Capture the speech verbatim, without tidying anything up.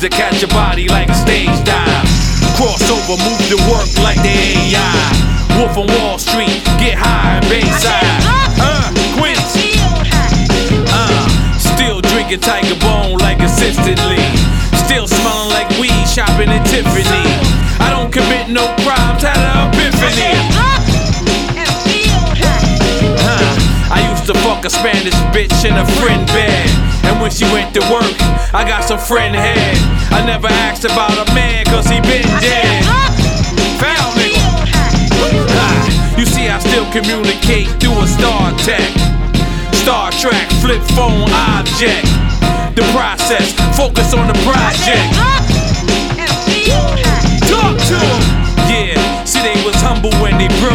to catch a body like a stage dive. Crossover, move to work like the A I. Wolf on Wall Street, get high in Bayside. Uh, Queens. Uh, still drinking Tiger Bone like consistently. Still smelling like weed, shopping at Tiffany. I don't commit no crimes, had an epiphany. Uh, I used to fuck a Spanish bitch in a friend bed. And when she went to work, I got some friend head. I never asked about a man, cause he been dead. Found nigga. Uh, you see I still communicate through a Star Tech. Star Trek, flip phone object. The process, focus on the project. Talk to 'em. Yeah, see they was humble when they broke.